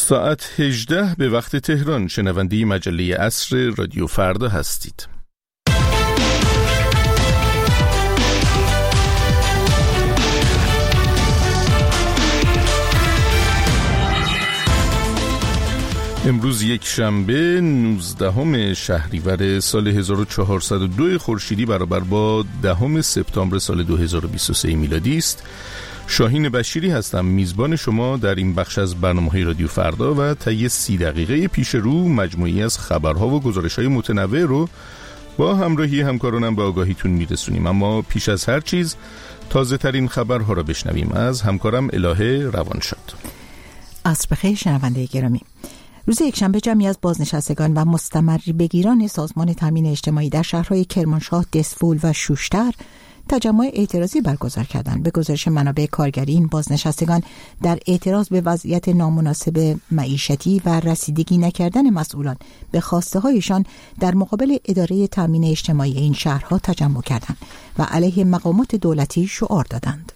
ساعت 18 به وقت تهران. شنونده مجله عصر رادیو فردا هستید. امروز یک شنبه 19 شهریور سال 1402 خورشیدی برابر با 10 سپتامبر سال 2023 میلادی است. شاهین بشیری هستم، میزبان شما در این بخش از برنامه‌های رادیو فردا و طی 30 دقیقه پیش رو مجموعی از خبرها و گزارش‌های متنوع رو با همراهی همکارانم به آگاهیتون میرسونیم. اما پیش از هر چیز تازه ترین خبرها را بشنویم از همکارم الهه روانشاد. عصر بخیر شنونده گرامی. روز یکشنبه جمعی از بازنشستگان و مستمری بگیران سازمان تامین اجتماعی در شهرهای کرمانشاه، دسفول و شوشتر تجمع اعتراضی برگزار کردند. به گزارش منابع کارگری این بازنشستگان در اعتراض به وضعیت نامناسب معیشتی و رسیدگی نکردن مسئولان به خواسته هایشان در مقابل اداره تامین اجتماعی این شهرها تجمع کردند و علیه مقامات دولتی شعار دادند.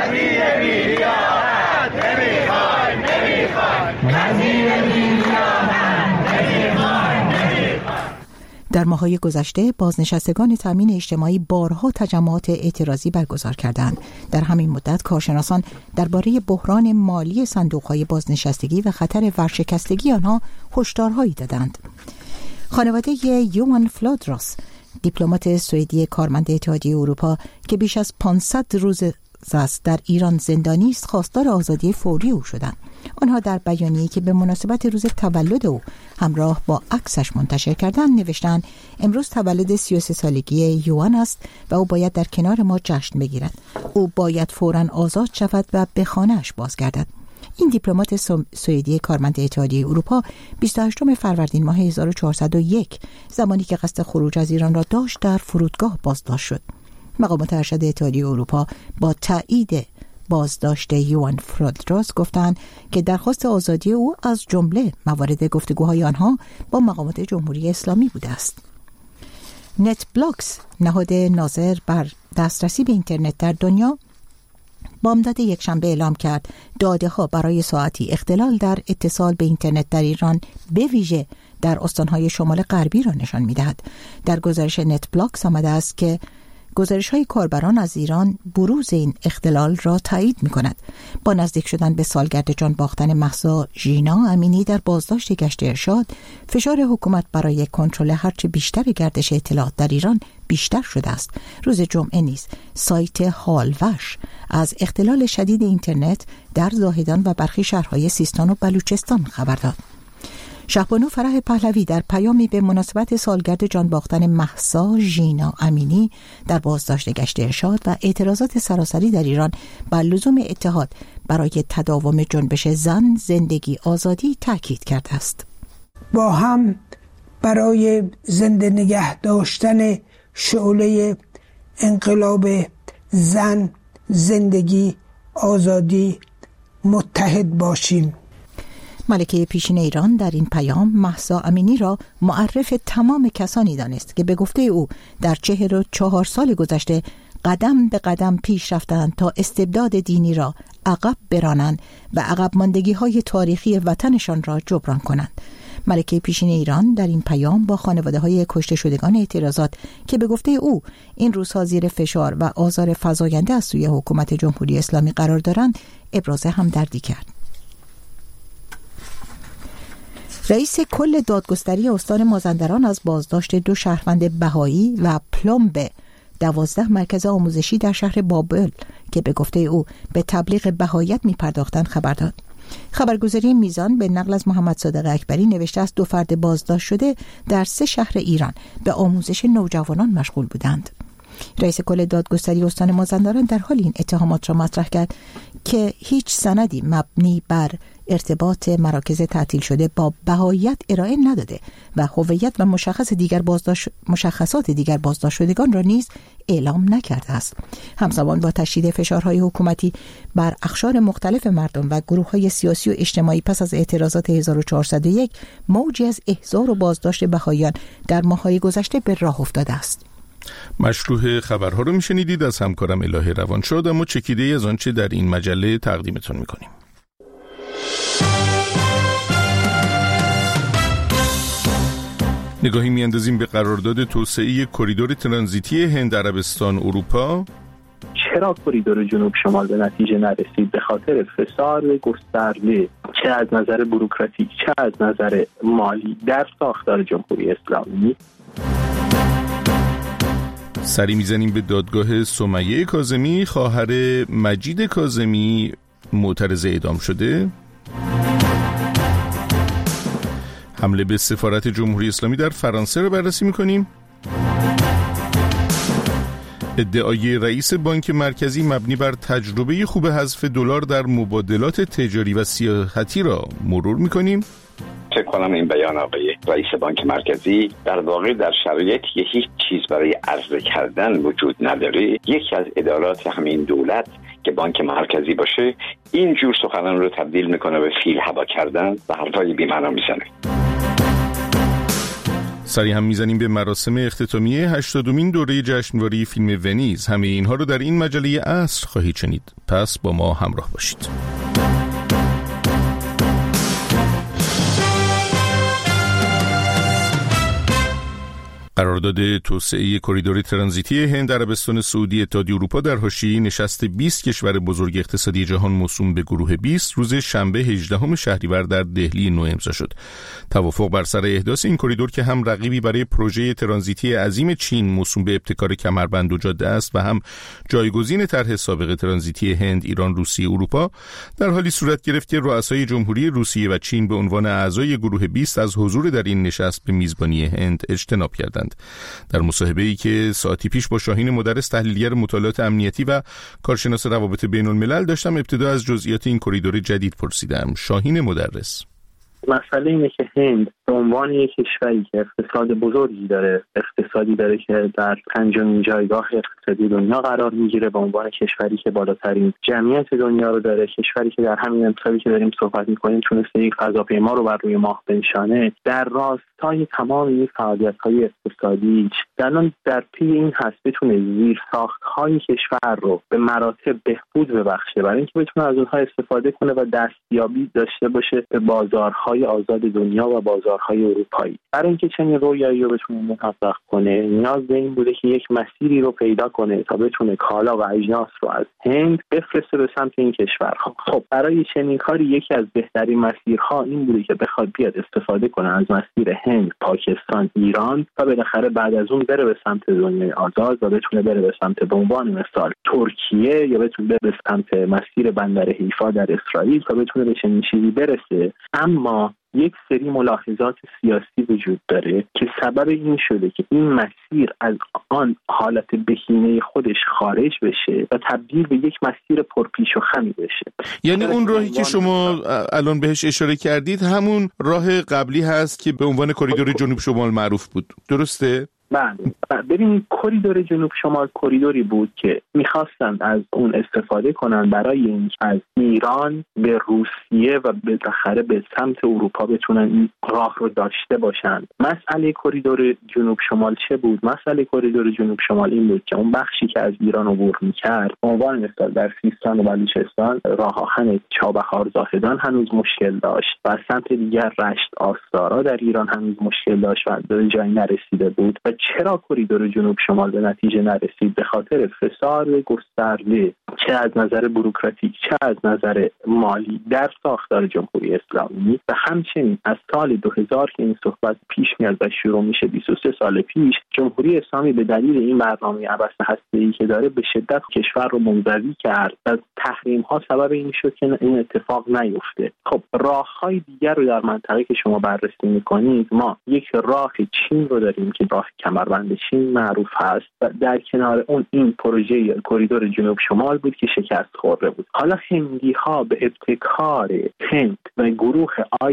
در ماه‌های گذشته بازنشستگان تامین اجتماعی بارها تجمعات اعتراضی برگزار کردند. در همین مدت کارشناسان درباره بحران مالی صندوق‌های بازنشستگی و خطر ورشکستگی آنها هشدارهایی دادند. خانواده یوان فلودراس، دیپلمات سوئدی کارمند اتحادیه اروپا که بیش از 500 روز است در ایران زندانی است، خواستار آزادی فوری او شدند. آنها در بیانیه‌ای که به مناسبت روز تولد او همراه با عکسش منتشر کردند نوشتند امروز تولد 33 سالگی یوان است و او باید در کنار ما جشن بگیرد. او باید فوراً آزاد شود و به خانه‌اش بازگردد. این دیپلمات سوئدی کارمند اتحادیه اروپا 28 فروردین ماه 1401 زمانی که قصد خروج از ایران را داشت در فرودگاه بازداشت شد. مقامات ارشد اتحادیه اروپا با تایید بازداشت یوان فلودراس گفتند که درخواست آزادی او از جمله موارد گفتگوهای آنها با مقامات جمهوری اسلامی بوده است. نت بلاکس، نهاد ناظر بر دسترسی به اینترنت در دنیا، بامداد یکشنبه اعلام کرد داده‌ها برای ساعتی اختلال در اتصال به اینترنت در ایران به ویژه در استان‌های شمال غربی را نشان می‌دهد. در گزارش نت بلاکس آمده است که گزارش‌های کاربران از ایران بروز این اختلال را تایید می‌کند. با نزدیک شدن به سالگرد جان باختن مهسا ژینا امینی در بازداشت گشت ارشاد، فشار حکومت برای کنترل هرچه بیشتر گردش اطلاعات در ایران بیشتر شده است. روز جمعه نیز سایت هالوش از اختلال شدید اینترنت در زاهدان و برخی شهرهای سیستان و بلوچستان خبر داد. شهبانو فرح پهلوی در پیامی به مناسبت سالگرد جان باختن مهسا ژینا امینی در بازداشت گشت ارشاد و اعتراضات سراسری در ایران بر لزوم اتحاد برای تداوم جنبش زن، زندگی، آزادی تاکید کرده است. با هم برای زنده نگه داشتن شعله انقلاب زن، زندگی، آزادی متحد باشیم. ملکه پیشین ایران در این پیام مهسا امینی را معرف تمام کسانی دانست که به گفته او در 44 سال گذشته قدم به قدم پیش رفتند تا استبداد دینی را عقب برانند و عقب ماندگی‌های تاریخی وطنشان را جبران کنند. ملکه پیشین ایران در این پیام با خانواده‌های کشته شدگان اعتراضات که به گفته او این روزها زیر فشار و آزار فزاینده از سوی حکومت جمهوری اسلامی قرار دارند ابراز همدردی کرد. رئیس کل دادگستری استان مازندران از بازداشت 2 شهروند بهایی و پلمب 12 مرکز آموزشی در شهر بابل که به گفته او به تبلیغ بهاییت می‌پرداختند خبر داد. خبرگزاری میزان به نقل از محمد صادق اکبری نوشته است 2 فرد بازداشت شده در 3 شهر ایران به آموزش نوجوانان مشغول بودند. رئیس کل دادگستری استان مازندران در حال این اتهامات را مطرح کرد که هیچ سندی مبنی بر ارتباط مراکز تعطیل شده با بهاییت ارائه نداده و هویت و مشخصات دیگر بازداشت شدگان را نیز اعلام نکرده است. همزمان با تشدید فشارهای حکومتی بر اقشار مختلف مردم و گروه‌های سیاسی و اجتماعی پس از اعتراضات 1401 موجی از احضار و بازداشت بهاییان در ماه‌های گذشته به راه افتاده است. مشروح خبرها رو میشنیدید از همکارم الهه روانشاد، اما چکیده‌ای از آنچه در این مجله تقدیمتون میکنیم. نگاهی میاندازیم به قرارداد توسعه کریدور ترانزیتی هند عربستان اروپا. چرا کریدور جنوب شمال به نتیجه نرسید؟ به خاطر فساد گسترده چه از نظر بوروکراتیک چه از نظر مالی در ساختار جمهوری اسلامی. سری میزنیم به دادگاه سمیه کاظمی، خواهر مجید کاظمی معترض اعدام شده. حمله به سفارت جمهوری اسلامی در فرانسه رو بررسی میکنیم. ادعای رئیس بانک مرکزی مبنی بر تجربه خوب حذف دلار در مبادلات تجاری و سیاحتی را مرور میکنیم. فکر کنم این بیان آقای رئیس بانک مرکزی در واقع در شرایطی که هیچ چیز برای عرضه کردن وجود نداره، یکی از ادارات همین دولت که بانک مرکزی باشه این جور سخنان رو تبدیل میکنه به فیل هوا کردن و حرفای بی‌معنا میزنه. سری هم میزنیم به مراسم اختتامیه 80مین دوره جشنواره فیلم ونیز. همه اینها رو در این مجله عصر خواهید شنید، پس با ما همراه باشید. قرارداد توسعه کریدور ترانزیتی هند عربستان سعودی اتحادیه اروپا در حاشیه نشست 20 کشور بزرگ اقتصادی جهان موسوم به گروه 20 روز شنبه 18 شهریور در دهلی نو امضا شد. توافق بر سر احداث این کریدور که هم رقیبی برای پروژه ترانزیتی عظیم چین موسوم به ابتکار کمربند و جاده است و هم جایگزین طرح سابق ترانزیتی هند، ایران، روسیه، اروپا، در حالی صورت گرفت که رؤسای جمهوری روسیه و چین به عنوان اعضای گروه 20 از حضور در این نشست به میزبانی هند اجتناب کردند. در مصاحبه‌ای که ساعتی پیش با شاهین مدرس تحلیلگر مطالعات امنیتی و کارشناس روابط بین الملل داشتم، ابتدا از جزئیات این کریدور جدید پرسیدم. شاهین مدرس: مسئله اینه که هند به عنوان یک کشوری که اقتصاد بزرگی داره، اقتصادی داره که در 5مین جایگاه اقتصادی دنیا قرار میگیره، به عنوان کشوری که بالاترین جمعیت دنیا رو داره، کشوری که در همین امسالی که داریم صحبت می‌کنیم تونسته یک فضاپیما رو بر روی ماه بنشانه، در راستای تمام این فعالیت‌های اقتصادی در پی این هست بتونه زیرساخت‌های کشور رو به مراتب بهبود ببخشه برای اینکه بتونه از اونها استفاده کنه و دستیابی داشته باشه به بازارهای آزاد دنیا و بازارهای اروپایی. برای اینکه چنین رویایی رو بتونه محقق کنه نیاز به این بوده که یک مسیری رو پیدا کنه تا بتونه کالا و اجناس رو از هند بفرسته به سمت این کشورها. خب برای چنین کاری یکی از بهترین مسیرها این بوده که بخواد بیاد استفاده کنه از مسیر هند، پاکستان، ایران و بالاخره بعد از اون بره به سمت دنیای آزاد و بتونه بره به سمت به عنوان مثال ترکیه یا بتونه بره به سمت مسیر بندر حیفا در اسرائیل تا بتونه به چنین چیزی برسه. اما یک سری ملاحظات سیاسی وجود داره که سبب این شده که این مسیر از آن حالت بهینه خودش خارج بشه و تبدیل به یک مسیر پرپیچ و خمی بشه. یعنی اون راهی که شما الان بهش اشاره کردید همون راه قبلی هست که به عنوان کریدور جنوب شمال معروف بود، درسته؟ بله. ببینید کریدور جنوب شمال کریدوری بود که میخواستند از اون استفاده کنن برای اینکه از ایران به روسیه و بالاخره به سمت اروپا بتونن این راه رو داشته باشند. مسئله کریدور جنوب شمال چه بود؟ مسئله کریدور جنوب شمال این بود که اون بخشی که از ایران عبور میکرد، به عنوان مثال در سیستان و بلوچستان راه آهن چابهار زاهدان هنوز مشکل داشت و از سمت دیگر رشت آستارا در ایران هنوز مشکل داشت و به جایی نرسیده بود. و چرا کریدور جنوب شمال به نتیجه نرسید؟ به خاطر فساد گسترده چه از نظر بوروکراتیک چه از نظر مالی در ساختار جمهوری اسلامی و همچنین از سال 2000 که این صحبت پیش میاد و شروع میشه 23 سال پیش، جمهوری اسلامی به دلیل این برنامه عبث هسته‌ای که داره به شدت کشور رو منزوی کرد و تحریم ها سبب این شد که این اتفاق نیفته. خب راه‌های دیگر رو در منطقه که شما بررسی می‌کنید، ما یک راه چین رو داریم که راه کمربند چین معروف هست و در کنار اون این پروژه کریدور جنوب شمال بود که شکست خورده بود. حالا هندی ها به ابتکار هند و گروه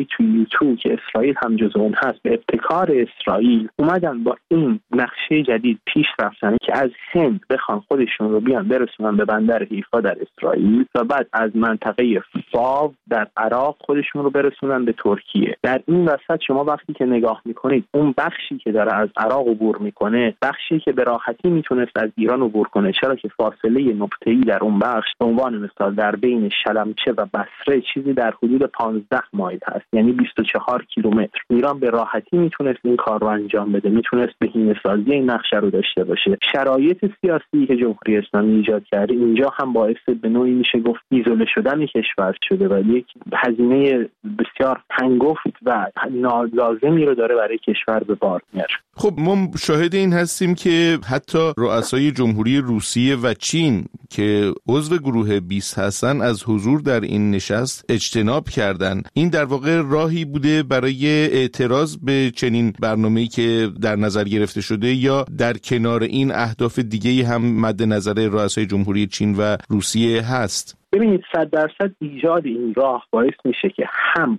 I2U2 که اسرائیل هم جزو اون هست، به ابتکار اسرائیل اومدن با این نقشه جدید پیش رفتن که از هند بخوان خودشون رو بیان برسونن به بندر حیفا در اسرائیل و بعد از منطقه فاو در عراق خودشون رو برسونن به ترکیه. در در این وسط شما وقتی که نگاه میکنید اون بخشی که داره از عراق عبور میکنه بخشی که به راحتی میتونست از ایران عبور کنه، چرا که فاصله نقطه‌ای در اون بخش به عنوان مثال در بین شلمچه و بصره چیزی در حدود 15 مایل هست، یعنی 24 کیلومتر. ایران به راحتی میتونست این کار رو انجام بده، میتونست بهینه‌سازی این نقشه رو داشته باشه. شرایط سیاسی که جمهوری اسلامی ایجاد کرده اینجا هم باعث به نوعی میشه گفت ایزوله شدن کشور شده و یک هزینه بسیار هنگفت و لازمی رو داره برای کشور به بار میاره. خب ما شاهد این هستیم که حتی رؤسای جمهوری روسیه و چین که عضو گروه 20 هستن از حضور در این نشست اجتناب کردن. این در واقع راهی بوده برای اعتراض به چنین برنامه‌ای که در نظر گرفته شده، یا در کنار این اهداف دیگه‌ای هم مد نظر رؤسای جمهوری چین و روسیه هست؟ ببینید 100% ایجاد این راه باعث میشه که هم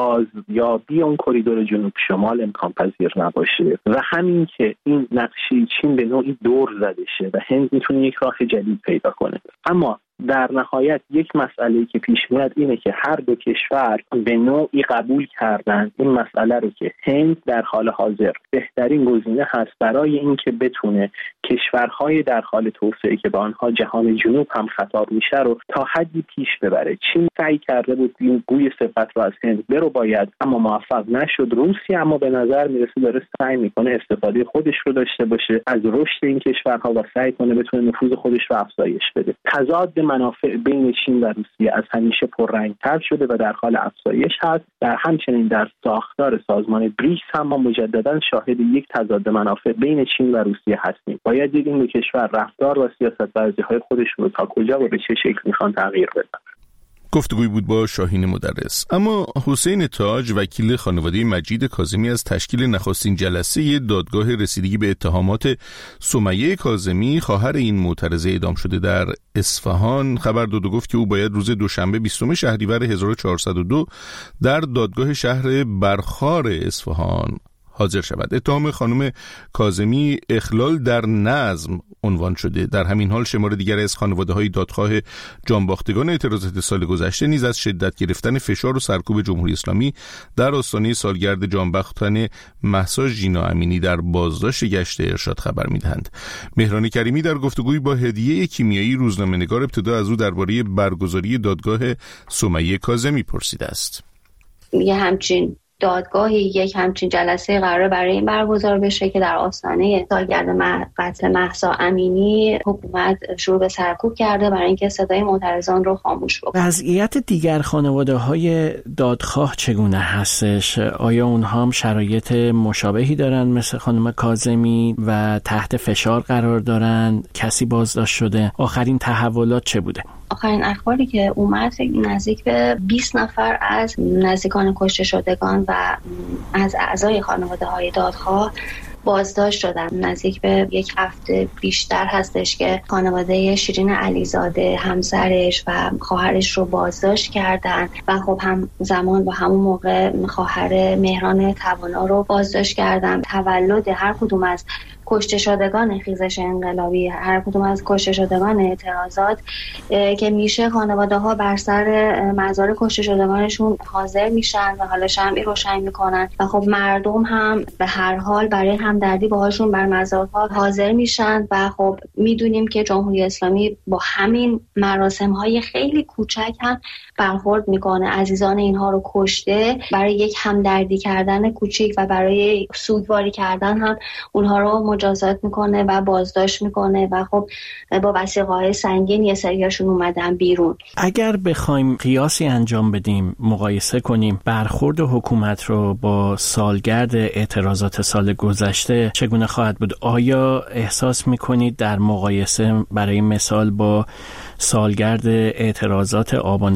بازیابی اون کریدور جنوب شمال امکان پذیر نباشه و همین که این نقشه چین به نوعی دور زده شه و هند میتونه یک راه جدید پیدا کنه. اما در نهایت یک مسئله‌ای که پیش میاد اینه که هر دو کشور به نوعی قبول کردن این مسئله رو که هند در حال حاضر بهترین گزینه هست برای اینکه بتونه کشورهای در حال توسعه که به آنها جهان جنوب هم خطاب میشه رو تا حدی پیش ببره. چین سعی کرده بود این گوی صفت رو از هند برو باید، اما موفق نشد. روسیه اما به نظر میرسه داره سعی میکنه استفاده خودش رو داشته باشه از رشد این کشورها و سعی کنه بتونه نفوذ خودش رو افزایش بده. تضاد منافع بین چین و روسیه از همیشه پررنگ‌تر شده و در حال افزایش هست. در همچنین در ساختار سازمان بریکس هم ما مجددا شاهد یک تضاد منافع بین چین و روسیه هستیم. باید دید این دو کشور رفتار و سیاست‌ورزی‌های خودشون رو تا کجا و به چه شکل میخوان تغییر بدن. گفتگوی بود با شاهین مدرس. اما حسین تاج وکیل خانواده مجید کاظمی از تشکیل نخستین جلسه دادگاه رسیدگی به اتهامات سمیه کاظمی خواهر این معترضه اعدام شده در اصفهان خبر داد و گفت که او باید روز دوشنبه 20 شهریور 1402 در دادگاه شهر برخار اصفهان حاضر شود. اتهام خانم کاظمی اخلال در نظم عنوان شده. در همین حال شمار دیگر از خانواده‌های دادخواه جانباختگان اعتراضات سال گذشته نیز از شدت گرفتن فشار و سرکوب جمهوری اسلامی در آستانه سالگرد جانباختن مهسا ژینا امینی در بازداشت گشت ارشاد خبر می‌دهند. مهران کریمی در گفتگویی با هدیه کیمیایی روزنامه‌نگار ابتدا از او درباره برگزاری دادگاه سمیه کاظمی پرسیده است. یه همچین دادگاهی، یک همچین جلسه قرار برای این برگزار بشه که در آستانه سالگرد قتل مهسا امینی حکومت شروع به سرکوب کرده برای اینکه صدای معترضان رو خاموش بکنه. وضعیت دیگر خانواده‌های دادخواه چگونه هستش؟ آیا اونها هم شرایط مشابهی دارن مثل خانم کاظمی و تحت فشار قرار دارن؟ کسی بازداشت شده؟ آخرین تحولات چه بوده؟ آخرین اخباری که اومد نزدیک به 20 نفر از نزدیکان کشته شدگان و از اعضای خانواده‌های دادخواه بازداشت شدن. نزدیک به یک هفته بیشتر هستش که خانواده شیرین علیزاده، همسرش و خواهرش رو بازداشت کردن و خب هم زمان با همون موقع خواهر مهران توانا رو بازداشت کردن. تولد هر کدوم از کشته شدگان خیزش انقلابی، هر کدوم از کشته شدگان اعتراضات که میشه خانواده ها بر سر مزار کشته شدگانشون حاضر میشن و حالا شمعی روشن میکنن و خب مردم هم به هر حال برای همدردی باهاشون بر مزارها حاضر میشن و خب میدونیم که جمهوری اسلامی با همین مراسم های خیلی کوچک هم برخورد میکنه. عزیزان اینها رو کشته، برای یک همدردی کردن کوچیک و برای سوگواری کردن هم اونها رو مجازات میکنه و بازداشت میکنه و خب با وثیقه‌های سنگین یه سریاشون اومدن بیرون. اگر بخوایم قیاسی انجام بدیم، مقایسه کنیم برخورد حکومت رو با سالگرد اعتراضات سال گذشته چگونه خواهد بود؟ آیا احساس میکنید در مقایسه برای مثال با سالگرد اعتراضات آبان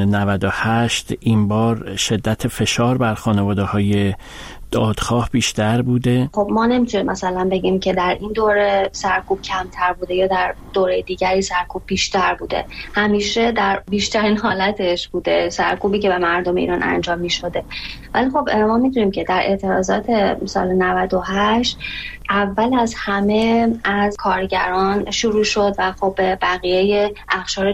98 این بار شدت فشار بر خانواده‌های دادخواه بیشتر بوده؟ خب ما نمیتونیم مثلا بگیم که در این دوره سرکوب کمتر بوده یا در دوره دیگری سرکوب بیشتر بوده. همیشه در بیشترین حالتش بوده سرکوبی که به مردم ایران انجام میشده. ولی خب ما میدونیم که در اعتراضات سال 98 اول از همه از کارگران شروع شد و خب به بقیه اقشار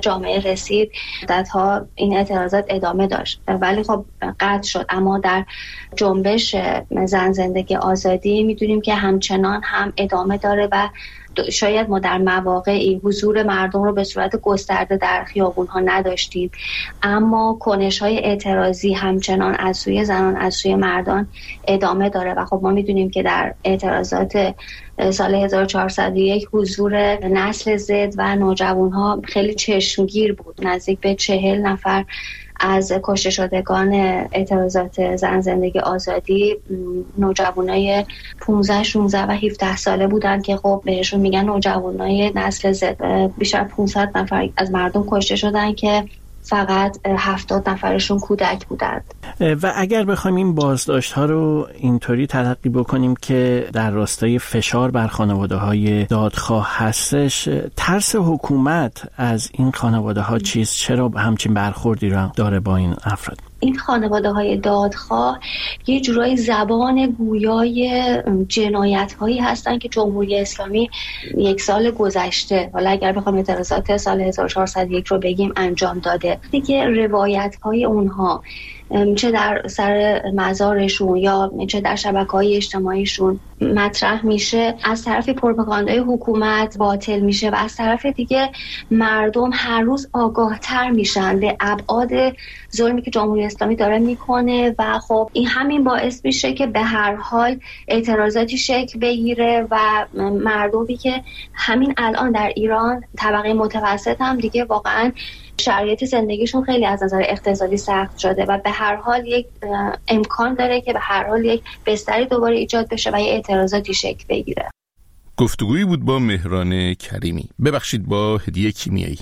جامعه رسید، مدت‌ها این اعتراضات ادامه داشت ولی خب قطع شد. اما در جنبش زن زندگی آزادی میدونیم که همچنان هم ادامه داره و شاید ما در مواقعی حضور مردم رو به صورت گسترده در خیابون‌ها نداشتیم، اما کنش‌های اعتراضی همچنان از سوی زنان از سوی مردان ادامه داره و خب ما میدونیم که در اعتراضات سال 1401 حضور نسل زد و نوجوان‌ها خیلی چشمگیر بود. نزدیک به 40 نفر از کشته شدگان اعتراضات زن زندگی آزادی نوجوانای 15 16 و 17 ساله بودن که خب بهشون میگن نوجوانای نسل زد. بیشتر 500 نفر از مردم کشته شدن که فقط 70 نفرشون کودک بودند. و اگر بخوایم این بازداشت‌ها رو اینطوری تلقی بکنیم که در راستای فشار بر خانواده‌های دادخواه هستش، ترس حکومت از این خانواده‌ها چیست؟ چرا همچین برخوردی رو داره با این افراد؟ این خانواده‌های دادخواه یه جورای زبان گویای جنایت‌هایی هستن که جمهوری اسلامی یک سال گذشته، حالا اگر بخوام اعتراضات سال 1401 رو بگیم، انجام داده. دیگه روایت‌های اونها چه در سر مزارشون یا چه در شبکه‌های اجتماعیشون مطرح میشه، از طرف پروپاگاندای حکومت باطل میشه و از طرف دیگه مردم هر روز آگاهتر میشن به ابعاد ظلمی که جمهوری اسلامی داره میکنه و خب این همین باعث میشه که به هر حال اعتراضاتی شکل بگیره و مردمی که همین الان در ایران طبقه متوسط هم دیگه واقعا شرایط زندگیشون خیلی از نظر اقتصادی سخت شده و به هر حال یک امکان داره که به هر حال یک بستری دوباره ایجاد بشه و یک اعتراضاتی شکل بگیره. گفتگویی بود با مهران کریمی. ببخشید، با هدیه کیمیایی.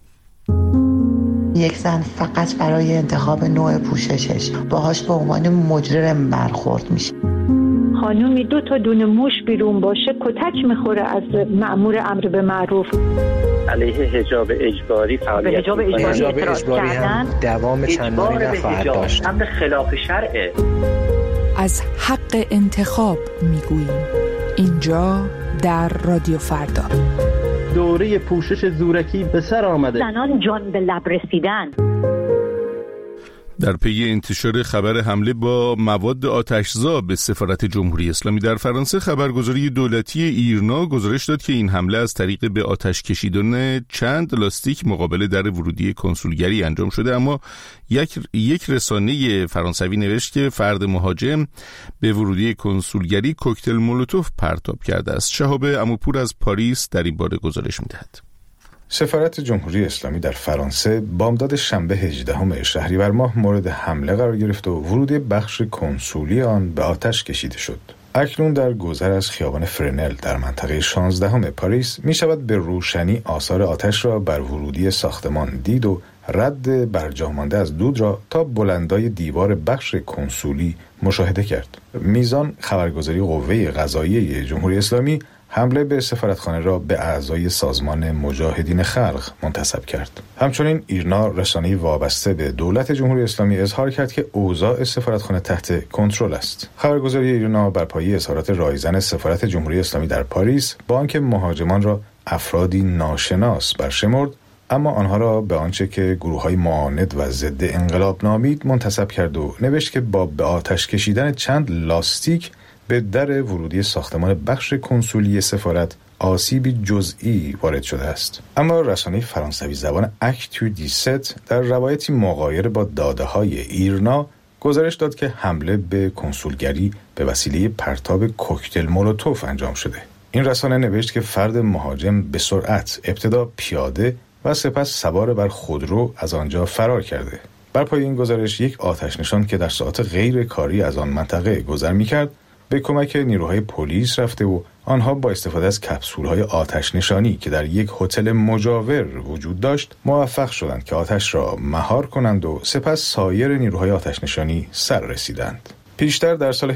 یک زن فقط برای انتخاب نوع پوششش باهاش به عنوان مجرم برخورد میشه. خانومی 2 تا دونه موش بیرون باشه کتک میخوره از مأمور امر به معروف. علیه حجاب اجباری فعالیت حجاب اجباری هم دوام چندانی نخواهد داشت. امر خلاف شرعه. از حق انتخاب میگوییم اینجا در رادیو فردا. دوره پوشش زورکی به سر آمده. زنان جان به لب رسیدن. در پی انتشار خبر حمله با مواد آتشزا به سفارت جمهوری اسلامی در فرانسه، خبرگزاری دولتی ایرنا گزارش داد که این حمله از طریق به آتش کشیدن چند لاستیک مقابل در ورودی کنسولگری انجام شده، اما یک رسانه فرانسوی نوشت که فرد مهاجم به ورودی کنسولگری کوکتل مولوتوف پرتاب کرده است. شهاب عموپور از پاریس در این باره گزارش می‌دهد. سفارت جمهوری اسلامی در فرانسه بامداد شنبه 18 شهریور ماه مورد حمله قرار گرفت و ورودی بخش کنسولی آن به آتش کشیده شد. اکنون در گذر از خیابان فرنل در منطقه 16 پاریس می شود به روشنی آثار آتش را بر ورودی ساختمان دید و رد برجا مانده از دود را تا بلندای دیوار بخش کنسولی مشاهده کرد. میزان خبرگزاری قوه قضاییه جمهوری اسلامی حمله به سفارتخانه را به اعضای سازمان مجاهدین خلق منتسب کرد. همچنین ایرنا، رسانه‌ای وابسته به دولت جمهوری اسلامی، اظهار کرد که اوضاع سفارتخانه تحت کنترل است. خبرگزاری ایرنا بر پایه اظهارات رایزن سفارت جمهوری اسلامی در پاریس با آنکه مهاجمان را افرادی ناشناس برشمرد، اما آنها را به آنچه که گروه‌های معاند و ضد انقلاب نامید منتسب کرد و نوشت که با به آتش کشیدن چند لاستیک به در ورودی ساختمان بخش کنسولی سفارت آسیبی جزئی وارد شده است. اما رسانه فرانسوی زبان اکتو 17 در روایتی مغایر با داده‌های ایرنا گزارش داد که حمله به کنسولگری به وسیله پرتاب کوکتل مولوتوف انجام شده. این رسانه نوشت که فرد مهاجم به سرعت ابتدا پیاده و سپس سوار بر خودرو از آنجا فرار کرده. بر پای این گزارش یک آتش نشان که در ساعات غیر کاری از آن منطقه گذر می‌کرد به کمک نیروهای پلیس رفته و آنها با استفاده از کپسول‌های آتش نشانی که در یک هتل مجاور وجود داشت موفق شدند که آتش را مهار کنند و سپس سایر نیروهای آتش نشانی سر رسیدند. پیشتر در سال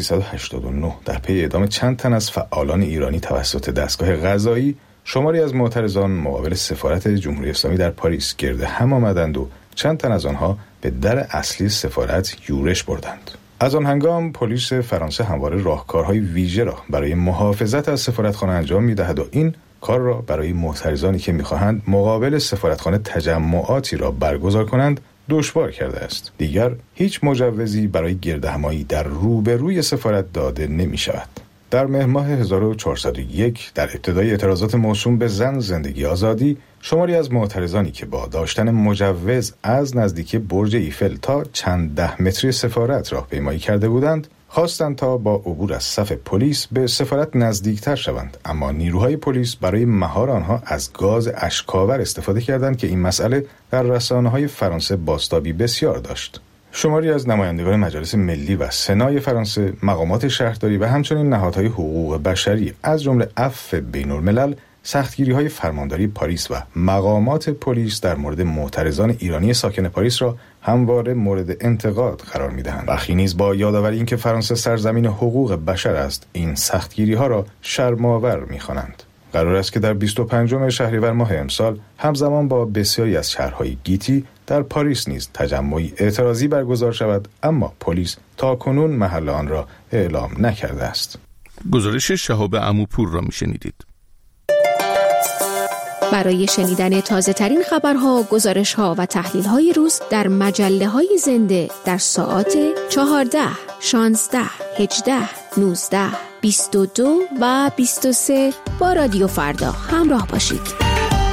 1389 در پی اعدام چند تن از فعالان ایرانی توسط دستگاه قضایی، شماری از معترضان مقابل سفارت جمهوری اسلامی در پاریس گرد هم آمدند و چند تن از آنها به در اصلی سفارت یورش بردند. از آن هنگام پلیس فرانسه همواره راهکارهای ویژه را برای محافظت از سفارتخانه انجام می‌دهد و این کار را برای معترضانی که می‌خواهند مقابل سفارتخانه تجمعاتی را برگزار کنند دشوار کرده است. دیگر هیچ مجوزی برای گردهمایی در روبروی سفارت داده نمی‌شود. در مهر ماه 1401 در ابتدای اعتراضات موسوم به زن، زندگی، آزادی، شماری از معترضانی که با داشتن مجوز از نزدیکی برج ایفل تا چند ده متری سفارت راهپیمایی کرده بودند، خواستند تا با عبور از صف پلیس به سفارت نزدیکتر شوند، اما نیروهای پلیس برای مهار آنها از گاز اشک‌آور استفاده کردند که این مسئله در رسانه‌های فرانسه بازتابی بسیار داشت. شماری از نمایندگان مجالس ملی و سنای فرانسه، مقامات شهرداری و همچنین نهادهای حقوق بشری از جمله عفو بین‌الملل، سختگیری‌های فرمانداری پاریس و مقامات پلیس در مورد معترضان ایرانی ساکن پاریس را همواره مورد انتقاد قرار می‌دهند. برخی نیز با یادآوری اینکه فرانسه سرزمین حقوق بشر است، این سختگیری‌ها را شرم‌آور می‌خوانند. قرار است که در 25 شهریور ماه امسال همزمان با بسیاری از شهرهای گیتی در پاریس نیز تجمعی اعتراضی برگزار شود، اما پلیس تاکنون محل آن را اعلام نکرده است. گزارش شهاب عموپور را میشنیدید. برای شنیدن تازه ترین خبرها، گزارشها و تحلیل‌های روز در مجله‌های زنده در ساعات 14، 16، 18، 19، 22 و 23 با رادیو فردا همراه باشید.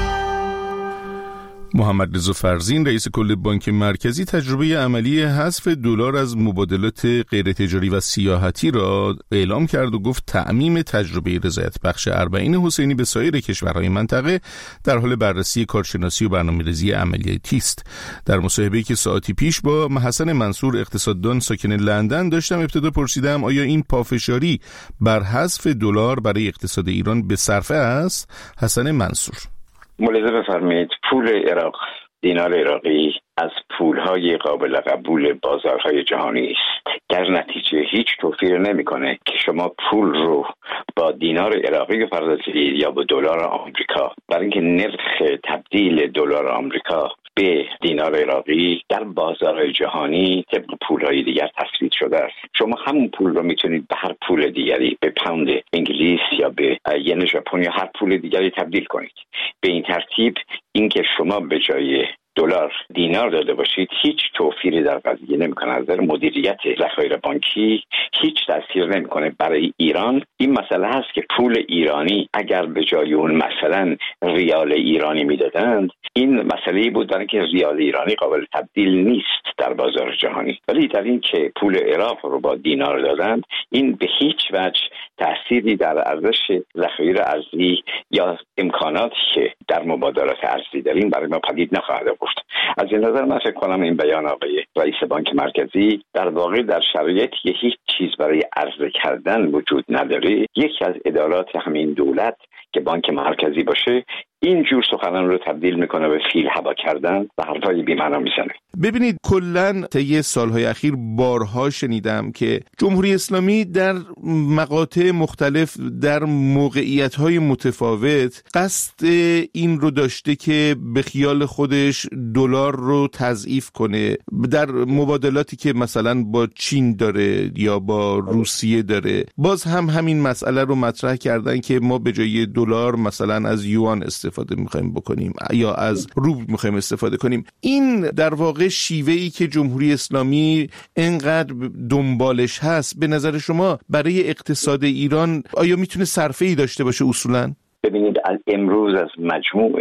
محمد رضا فرزین رئیس کل بانک مرکزی تجربه عملی حذف دلار از مبادلات غیر تجاری و سیاحتی را اعلام کرد و گفت تعمیم تجربه رضایت بخش اربعین حسینی به سایر کشورهای منطقه در حال بررسی کارشناسی و برنامه‌ریزی عملیاتی است. در مصاحبه‌ای که ساعتی پیش با حسن منصور اقتصاددان ساکن لندن داشتم، ابتدا پرسیدم آیا این پافشاری بر حذف دلار برای اقتصاد ایران به صرفه است؟ حسن منصور: ملاحظه بفرمایید، پول عراق، دینار عراقی از پولهای قابل قبول بازارهای جهانی است. در نتیجه هیچ توفیر نمیکنه که شما پول رو با دینار عراقی بپردازید یا با دلار آمریکا، برای اینکه نرخ تبدیل دلار آمریکا به دینار عراقی در بازارهای جهانی طبق پولهای دیگر تثبیت شده است. شما همون پول رو میتونید به هر پول دیگری، به پوند انگلیس یا به ین ژاپن یا هر پول دیگری تبدیل کنید. به این ترتیب اینکه شما به جای دلار دینار داده باشید هیچ توفیری در قضیه نمیکنه. از نظر مدیریت ذخایر بانکی هیچ تاثیر نمیکنه. برای ایران این مسئله هست که پول ایرانی اگر به جای اون مثلا ریال ایرانی میدادند، این مسئله بود برای که ریال ایرانی قابل تبدیل نیست در بازار جهانی. ولی در این که پول عراق رو با دینار دادند، این به هیچ وجه تأثیری در ارزش ذخایر ارزی یا امکاناتی که در مبادلات ارزی داریم برای ما پدید نخواهد آورد. از این نظر من فکر کنم این بیان آقای رئیس بانک مرکزی در واقع در شرایطی که هیچ چیز برای عرضه کردن وجود نداره، یکی از ادارات همین دولت که بانک مرکزی باشه این جور سخنان رو تبدیل میکنه به فیل هوا کردن و حرفای بی‌معنا میزنه. ببینید، کلاً طی سالهای اخیر بارها شنیدم که جمهوری اسلامی در مقاطع مختلف در موقعیت‌های متفاوت قصد این رو داشته که به خیال خودش دلار رو تضعیف کنه در مبادلاتی که مثلا با چین داره یا با روسیه داره. باز هم همین مسئله رو مطرح کردن که ما به جای دلار مثلا از یوان استفاده میخوایم بکنیم یا از روبل میخوایم استفاده کنیم. این در واقع شیوهی که جمهوری اسلامی انقدر دنبالش هست، به نظر شما برای اقتصاد ایران آیا میتونه صرفه‌ای داشته باشه اصولاً؟ ببینید، امروز از مجموع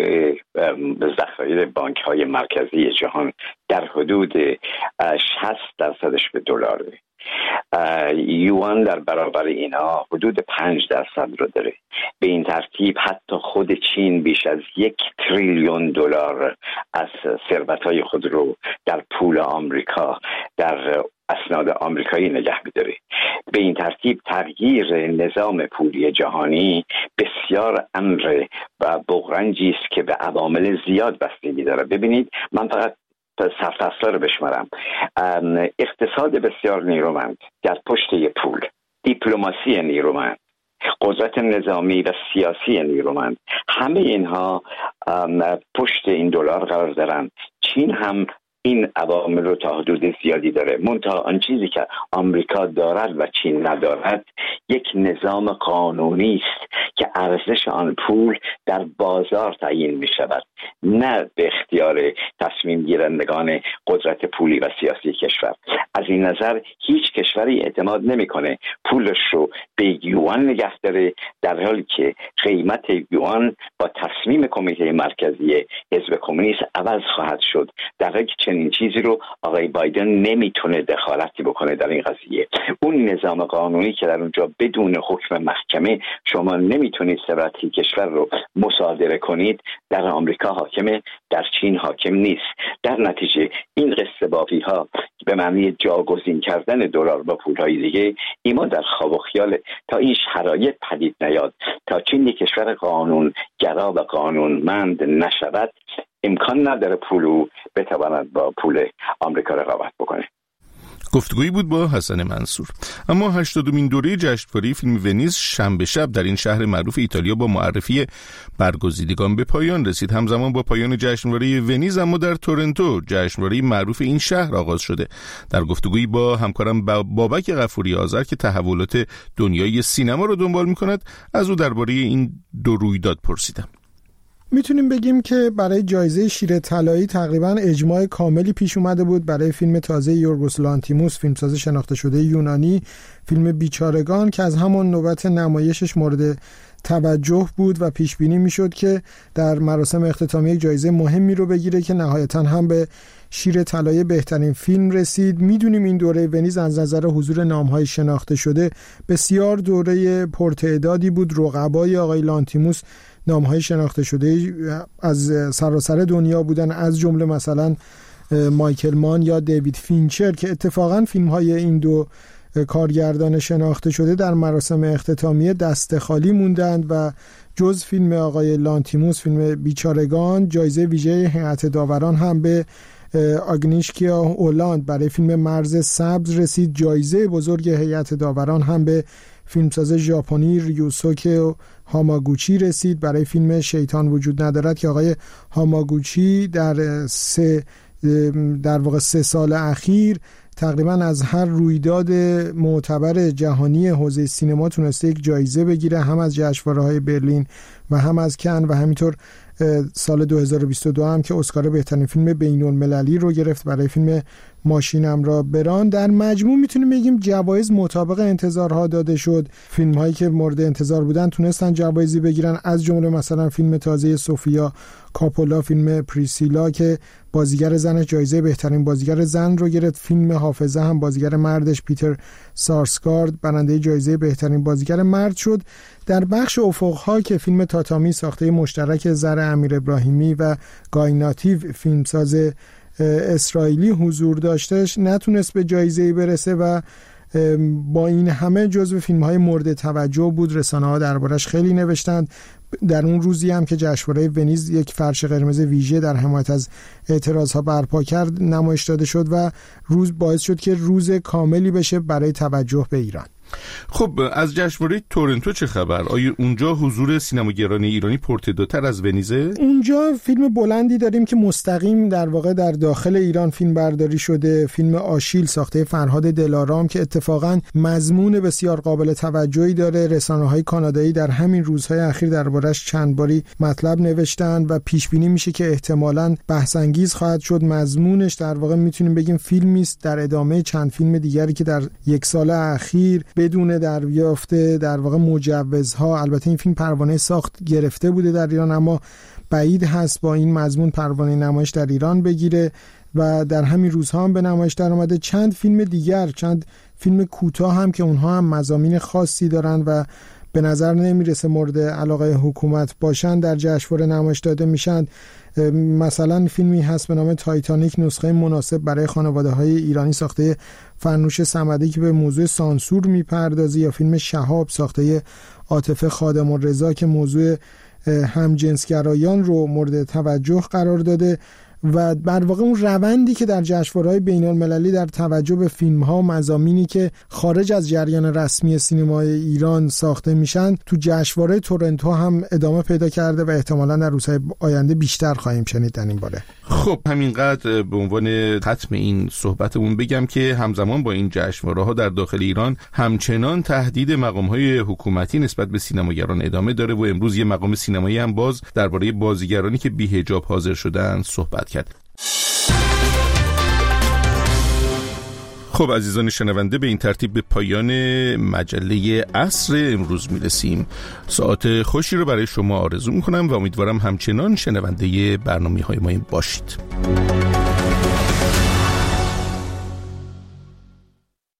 ذخایر بانک‌های مرکزی جهان در حدود 60% به دلاره. یوان در برابر اینا حدود 5% رو داره. به این ترتیب حتی خود چین بیش از 1 تریلیون دلار از ثروت‌های خود رو در پول آمریکا، در اسناد آمریکایی نگه می‌داره. به این ترتیب تغییر نظام پولی جهانی بسیار امر و بغرنجی است که به عوامل زیاد بستگی داره. ببینید، من فقط سرفصل رو بشمارم. اقتصاد بسیار نیرومند در پشت پول، دیپلماسی نیرومند، قدرت نظامی و سیاسی نیرومند، همه اینها پشت این دلار قرار دارن. چین هم این عوامل رو تا حدود زیادی داره. منتها آن چیزی که آمریکا دارد و چین ندارد یک نظام قانونی است که ارزش آن پول در بازار تعیین می شود، نه به اختیار تصمیم گیرندگان قدرت پولی و سیاسی کشور. از این نظر هیچ کشوری اعتماد نمیکنه پولش رو به یوان نگه داره، در حالی که قیمت یوان با تصمیم کمیته مرکزی حزب کمونیست عوض خواهد شد، در حالی که چنین چیزی رو آقای بایدن نمیتونه دخالتی بکنه در این قضیه. اون نظام قانونی که در اونجا بدون حکم محکمه شما نمیتونید ثروت کشور رو مصادره کنید، در آمریکا حاکمه، در چین حاکم نیست. در نتیجه این قصه بافی ها به معنی جاگزین کردن دلار با پولهای دیگه ایمان در خواب و خیال تا این شرایط پدید نیاد، تا چین یک کشور قانون گرا و قانونمند نشود، امکان نداره پولو بتواند با پول آمریکا رقابت بکنه. گفتگویی بود با حسن منصور. اما 80مین دوره جشنواره فیلم ونیز شنبه شب در این شهر معروف ایتالیا با معرفی برگزیدگان به پایان رسید. همزمان با پایان جشنواره ونیز اما در تورنتو جشنواره معروف این شهر آغاز شده. در گفتگویی با همکارم بابک غفوری آذر که تحولات دنیای سینما رو دنبال می‌کند، از او درباره این دو رویداد پرسیدم. میتونیم بگیم که برای جایزه شیر طلایی تقریباً اجماع کاملی پیش اومده بود برای فیلم تازه یورگوس لانتیموس، فیلمساز شناخته شده یونانی، فیلم بیچارگان که از همان نوبت نمایشش مورد توجه بود و پیش بینی میشد که در مراسم اختتامیه جایزه مهمی رو بگیره که نهایتاً هم به شیر طلایی بهترین فیلم رسید. میدونیم این دوره ونیز از نظر حضور نام‌های شناخته شده بسیار دوره پرتعدادی بود. رقبای آقای لانتیموس نام‌های شناخته شده از سراسر دنیا بودن، از جمله مثلا مایکل مان یا دیوید فینچر که اتفاقا فیلم‌های این دو کارگردان شناخته شده در مراسم اختتامیه دست خالی موندند و جز فیلم آقای لانتیموس، فیلم بیچارگان، جایزه ویژه هیئت داوران هم به آگنیشکیا اولاند برای فیلم مرز سبز رسید. جایزه بزرگ هیئت داوران هم به فیلمساز ژاپنی ریوسوکه هاماگوچی رسید برای فیلم شیطان وجود ندارد که آقای هاماگوچی در واقع 3 سال اخیر تقریبا از هر رویداد معتبر جهانی حوزه سینما تونسته یک جایزه بگیره، هم از جشنواره‌های برلین و هم از کن و همینطور سال 2022 هم که اسکار بهترین فیلم بین‌المللی رو گرفت برای فیلم ماشینم را بران. در مجموع میتونیم بگیم جوایز مطابق انتظارها داده شد. فیلم هایی که مورد انتظار بودن تونستن جوایزی بگیرن، از جمله مثلا فیلم تازه سوفیا کاپولا، فیلم پریسیلا که بازیگر زنش جایزه بهترین بازیگر زن رو گرفت. فیلم حافظه هم بازیگر مردش پیتر سارسگارد برنده جایزه بهترین بازیگر مرد شد. در بخش افق‌ها که فیلم تاتامی ساخته مشترک زر امیر ابراهیمی و گای ناتیو فیلمساز اسرائیلی حضور داشتش نتونست به جایزه‌ای برسه و با این همه جزو فیلم‌های مورد توجه بود. رسانه‌ها دربارش خیلی نوشتند. در اون روزی هم که جشنواره ونیز یک فرش قرمز ویژه در حمایت از اعتراضها برپا کرد نمایش داده شد و روز باعث شد که روز کاملی بشه برای توجه به ایران. خب از جشنواره تورنتو چه خبر؟ آیا اونجا حضور سینماگران ایرانی پرتعدادتر از ونیزه؟ اونجا فیلم بلندی داریم که مستقیم در واقع در داخل ایران فیلم برداری شده، فیلم آشیل ساخته فرهاد دلارام که اتفاقا مضمون بسیار قابل توجهی داره. رسانه‌های کانادایی در همین روزهای اخیر دربارش چند باری مطلب نوشتن و پیش بینی میشه که احتمالاً بحث انگیز خواهد شد. مضمونش در واقع میتونیم بگیم فیلمی است در ادامه چند فیلم دیگری که در یک سال اخیر بدون دریافت در واقع مجوزها، البته این فیلم پروانه ساخت گرفته بوده در ایران اما بعید هست با این مضمون پروانه نمایش در ایران بگیره و در همین روزها هم به نمایش در اومده. چند فیلم دیگر، چند فیلم کوتاه هم که اونها هم مضامین خاصی دارن و به نظر نمیرسه مورد علاقه حکومت باشن در جشنواره نمایش داده میشن. مثلا فیلمی هست به نام تایتانیک، نسخه مناسب برای خانواده‌های ایرانی ساخته فرنوش صمدی که به موضوع سانسور میپردازه، یا فیلم شهاب ساخته عاطفه خادم الرضا که موضوع همجنسگرایان رو مورد توجه قرار داده و در واقع اون روندی که در جشنواره‌های بین‌المللی در توجه به فیلم‌ها و مضامینی که خارج از جریان رسمی سینمای ایران ساخته میشن تو جشنواره تورنتو هم ادامه پیدا کرده و احتمالاً در روزهای آینده بیشتر خواهیم شنید در این باره. خب همینقدر به عنوان ختم این صحبتمون بگم که همزمان با این جشنواره‌ها در داخل ایران همچنان تهدید مقام‌های حکومتی نسبت به سینماگران ادامه داره و امروز یه مقام سینمایی هم باز درباره بازیگرانی که بی‌حجاب حاضر شدن صحبت کرد. خب عزیزان شنونده، به این ترتیب به پایان مجله عصر امروز میرسیم. ساعت خوشی رو برای شما آرزو میکنم و امیدوارم همچنان شنونده برنامه‌های ما باشید.